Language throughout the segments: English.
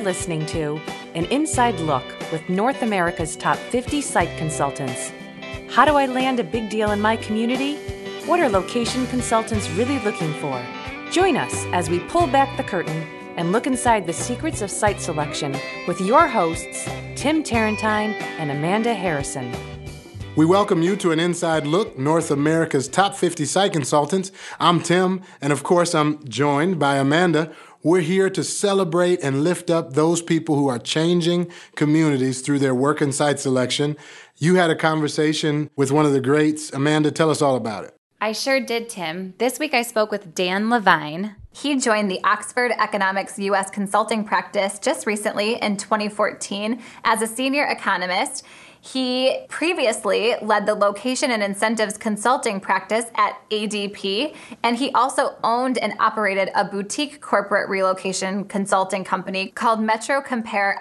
listening to an inside look with North America's top 50 site consultants. How do I land a big deal in my community? What are location consultants really looking for? Join us as we pull back the curtain and look inside the secrets of site selection with your hosts, Tim Tarentine and Amanda Harrison. We welcome you to an inside look, North America's top 50 site consultants. I'm Tim, and of course, I'm joined by Amanda. We're here to celebrate and lift up those people who are changing communities through their work and site selection. You had a conversation with one of the greats. Amanda, tell us all about it. I sure did, Tim. This week I spoke with Dan Levine. He joined the Oxford Economics U.S. consulting practice just recently in 2014 as a senior economist. He previously led the location and incentives consulting practice at ADP, and he also owned and operated a boutique corporate relocation consulting company called Metro Compare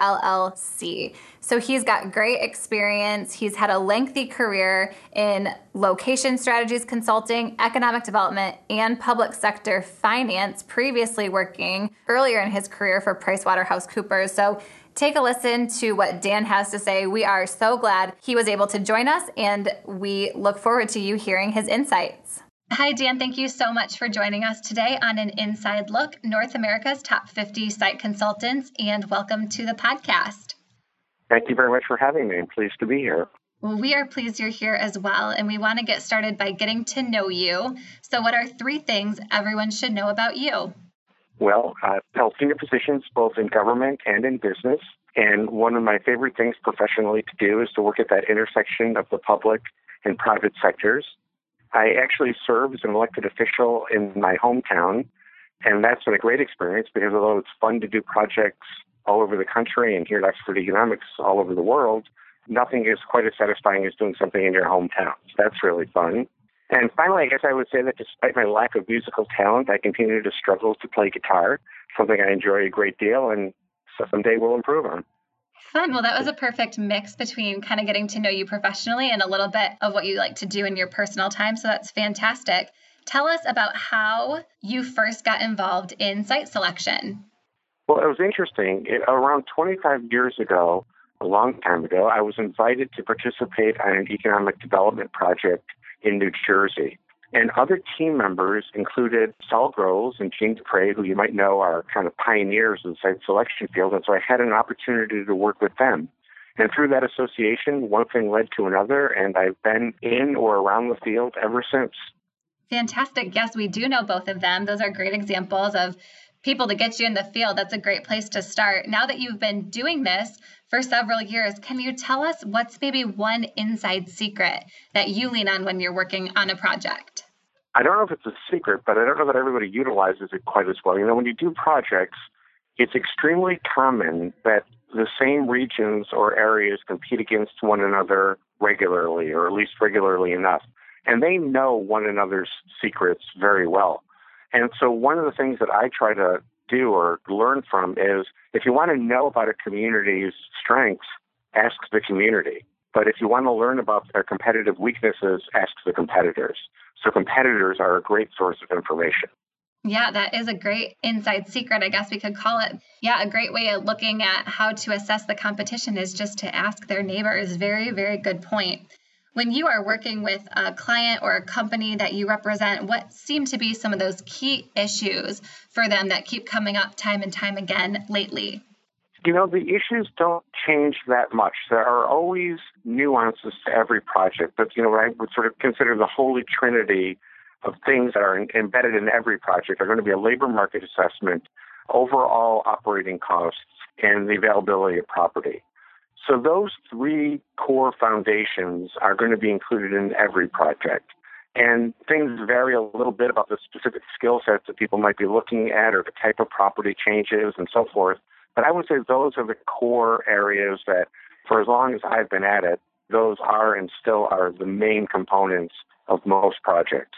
LLC. So he's got great experience. He's had a lengthy career in location strategies consulting, economic development, and public sector finance, previously working earlier in his career for PricewaterhouseCoopers. So take a listen to what Dan has to say. We are so glad he was able to join us, and we look forward to you hearing his insights. Hi, Dan. Thank you so much for joining us today on an Inside Look, North America's Top 50 Site Consultants, and welcome to the podcast. Thank you very much for having me. I'm pleased to be here. Well, we are pleased you're here as well, and we want to get started by getting to know you. So what are 3 things everyone should know about you? Well, I've held senior positions both in government and in business, and one of my favorite things professionally to do is to work at that intersection of the public and private sectors. I actually serve as an elected official in my hometown, and that's been a great experience because although it's fun to do projects all over the country and here at Oxford Economics all over the world, nothing is quite as satisfying as doing something in your hometown. So that's really fun. And finally, I guess I would say that despite my lack of musical talent, I continue to struggle to play guitar, something I enjoy a great deal and someday will improve on. Fun. Well, that was a perfect mix between kind of getting to know you professionally and a little bit of what you like to do in your personal time. So that's fantastic. Tell us about how you first got involved in site selection. Well, it was interesting. Around 25 years ago, a long time ago, I was invited to participate on an economic development project in New Jersey. And other team members included Saul Groves and Gene Dupre, who you might know are kind of pioneers in the site selection field. And so I had an opportunity to work with them. And through that association, one thing led to another, and I've been in or around the field ever since. Fantastic. Yes, we do know both of them. Those are great examples of people to get you in the field. That's a great place to start. Now that you've been doing this for several years, can you tell us what's maybe one inside secret that you lean on when you're working on a project? I don't know if it's a secret, but I don't know that everybody utilizes it quite as well. You know, when you do projects, it's extremely common that the same regions or areas compete against one another regularly, or at least regularly enough. And they know one another's secrets very well. And so one of the things that I try to do or learn from is if you want to know about a community's strengths, ask the community. But if you want to learn about their competitive weaknesses, ask the competitors. So competitors are a great source of information. Yeah, that is a great inside secret. I guess we could call it. Yeah, a great way of looking at how to assess the competition is just to ask their neighbors. Very, very good point. When you are working with a client or a company that you represent, what seem to be some of those key issues for them that keep coming up time and time again lately? You know, the issues don't change that much. There are always nuances to every project, but, you know, what I would sort of consider the holy trinity of things that are embedded in every project are going to be a labor market assessment, overall operating costs, and the availability of property. So those 3 core foundations are going to be included in every project. And things vary a little bit about the specific skill sets that people might be looking at or the type of property changes and so forth. But I would say those are the core areas that, for as long as I've been at it, those are and still are the main components of most projects.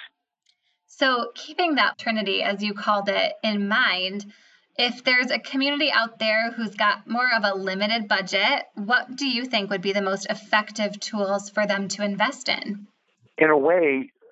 So keeping that trinity, as you called it, in mind, if there's a community out there who's got more of a limited budget, what do you think would be the most effective tools for them to invest in? In a way,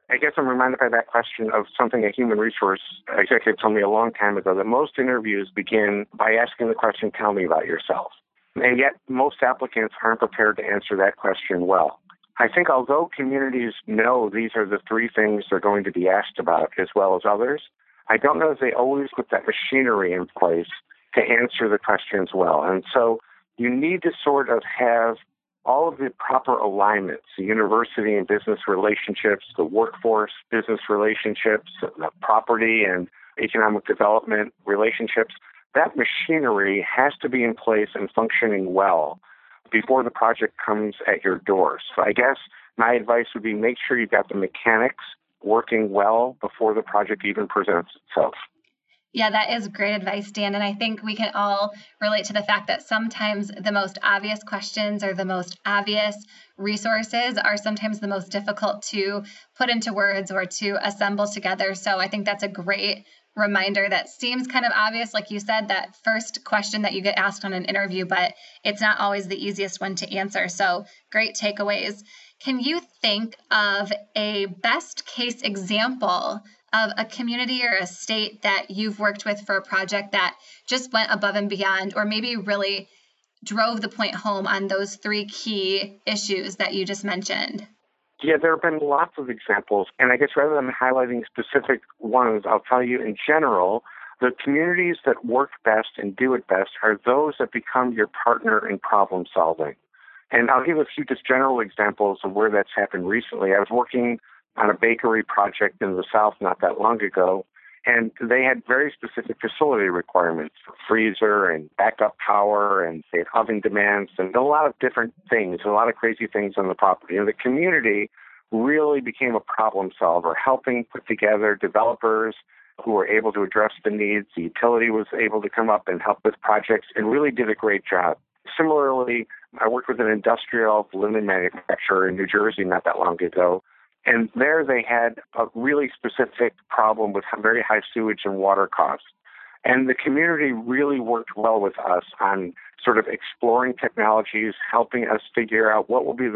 I guess I'm reminded by that question of something a human resource executive told me a long time ago, that most interviews begin by asking the question, tell me about yourself. And yet most applicants aren't prepared to answer that question well. I think although communities know these are the three things they're going to be asked about as well as others, I don't know if they always put that machinery in place to answer the questions well. And so you need to sort of have all of the proper alignments, the university and business relationships, the workforce business relationships, the property and economic development relationships. That machinery has to be in place and functioning well before the project comes at your door. So I guess my advice would be make sure you've got the mechanics working well before the project even presents itself. Yeah, that is great advice, Dan. And I think we can all relate to the fact that sometimes the most obvious questions or the most obvious resources are sometimes the most difficult to put into words or to assemble together. So I think that's a great reminder that seems kind of obvious, like you said, that first question that you get asked on an interview, but it's not always the easiest one to answer. So great takeaways. Can you think of a best case example of a community or a state that you've worked with for a project that just went above and beyond, or maybe really drove the point home on those three key issues that you just mentioned? Yeah, there have been lots of examples. And I guess rather than highlighting specific ones, I'll tell you in general, the communities that work best and do it best are those that become your partner in problem solving. And I'll give a few just general examples of where that's happened recently. I was working on a bakery project in the South not that long ago, and they had very specific facility requirements for freezer and backup power, and they had oven demands and a lot of different things, a lot of crazy things on the property. And the community really became a problem solver, helping put together developers who were able to address the needs. The utility was able to come up and help with projects and really did a great job. Similarly, I worked with an industrial linen manufacturer in New Jersey not that long ago. And there they had a really specific problem with very high sewage and water costs. And the community really worked well with us on sort of exploring technologies, helping us figure out what will be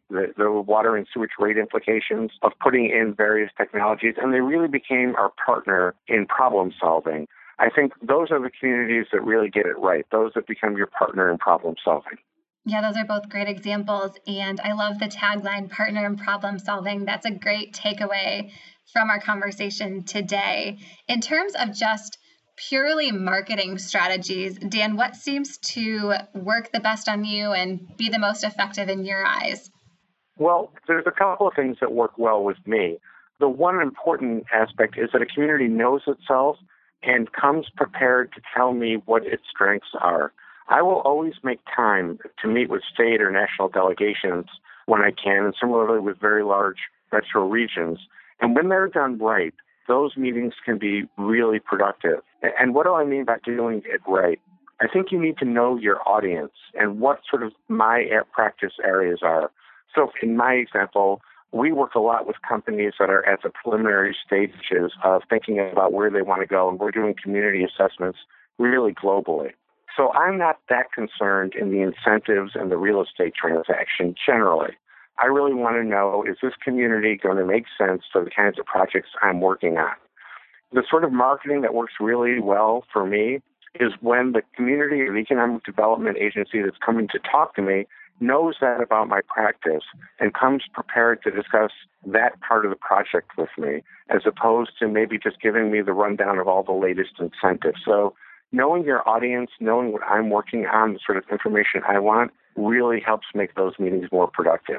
the water and sewage rate implications of putting in various technologies. And they really became our partner in problem solving. I think those are the communities that really get it right, those that become your partner in problem solving. Yeah, those are both great examples. And I love the tagline, partner in problem solving. That's a great takeaway from our conversation today. In terms of just purely marketing strategies, Dan, what seems to work the best on you and be the most effective in your eyes? Well, there's a couple of things that work well with me. The one important aspect is that a community knows itself and comes prepared to tell me what its strengths are. I will always make time to meet with state or national delegations when I can, and similarly with very large metro regions. And when they're done right, those meetings can be really productive. And what do I mean by doing it right? I think you need to know your audience and what sort of my practice areas are. So in my example, we work a lot with companies that are at the preliminary stages of thinking about where they want to go, and we're doing community assessments really globally. So I'm not that concerned in the incentives and the real estate transaction generally. I really want to know, is this community going to make sense for the kinds of projects I'm working on? The sort of marketing that works really well for me is when the community or the economic development agency that's coming to talk to me knows that about my practice and comes prepared to discuss that part of the project with me, as opposed to maybe just giving me the rundown of all the latest incentives. So knowing your audience, knowing what I'm working on, the sort of information I want, really helps make those meetings more productive.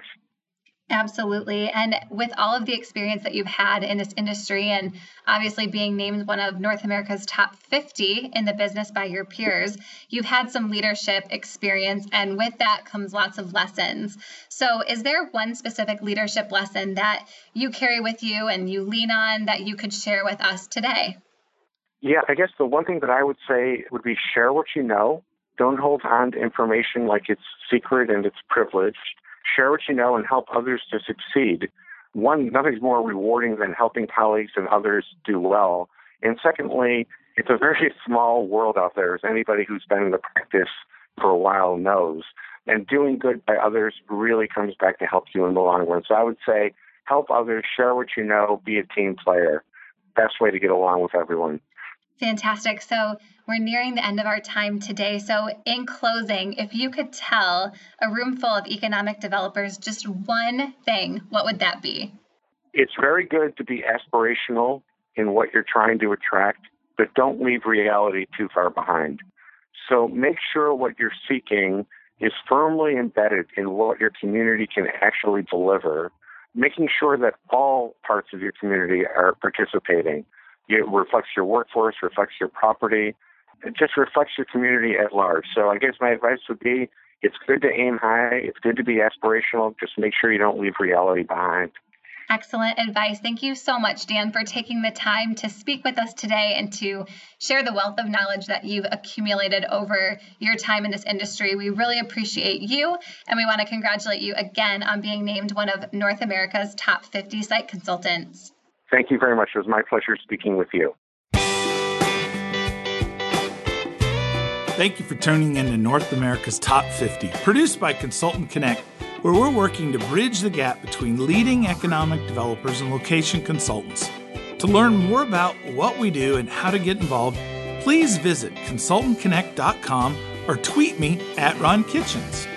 Absolutely. And with all of the experience that you've had in this industry, and obviously being named one of North America's top 50 in the business by your peers, you've had some leadership experience, and with that comes lots of lessons. So is there one specific leadership lesson that you carry with you and you lean on that you could share with us today? Yeah, I guess the one thing that I would say would be share what you know. Don't hold on to information like it's secret and it's privileged. Share what you know and help others to succeed. One, nothing's more rewarding than helping colleagues and others do well. And secondly, it's a very small world out there, as anybody who's been in the practice for a while knows. And doing good by others really comes back to help you in the long run. So I would say help others, share what you know, be a team player. Best way to get along with everyone. Fantastic. So we're nearing the end of our time today. So in closing, if you could tell a room full of economic developers just one thing, what would that be? It's very good to be aspirational in what you're trying to attract, but don't leave reality too far behind. So make sure what you're seeking is firmly embedded in what your community can actually deliver, making sure that all parts of your community are participating. It reflects your workforce, reflects your property, it just reflects your community at large. So I guess my advice would be, it's good to aim high, it's good to be aspirational, just make sure you don't leave reality behind. Excellent advice. Thank you so much, Dan, for taking the time to speak with us today and to share the wealth of knowledge that you've accumulated over your time in this industry. We really appreciate you, and we want to congratulate you again on being named one of North America's top 50 site consultants. Thank you very much. It was my pleasure speaking with you. Thank you for tuning in to North America's Top 50, produced by Consultant Connect, where we're working to bridge the gap between leading economic developers and location consultants. To learn more about what we do and how to get involved, please visit consultantconnect.com or tweet me at Ron Kitchens.